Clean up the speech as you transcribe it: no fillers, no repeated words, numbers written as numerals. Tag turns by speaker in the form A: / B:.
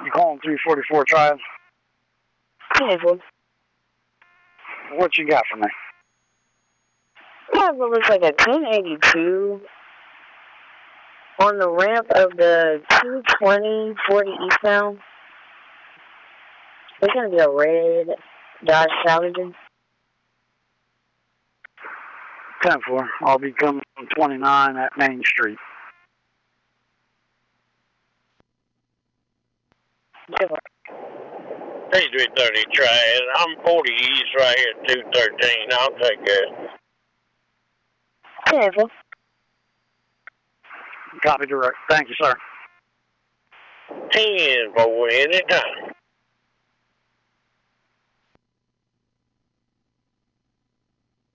A: You calling 344 Triad?
B: Yeah, well,
A: What you got for me?
B: yeah, it looks like a 1082 on the ramp of the 220 40 eastbound. It's going to be a red Dodge Challenger.
A: 10-4. I'll be coming from 29 at Main Street.
B: Yeah.
C: 3330 Triad. I'm 40 East right here at 213. I'll take that.
B: Yeah, well.
A: Copy direct. Thank you, sir.
C: 10 for anytime.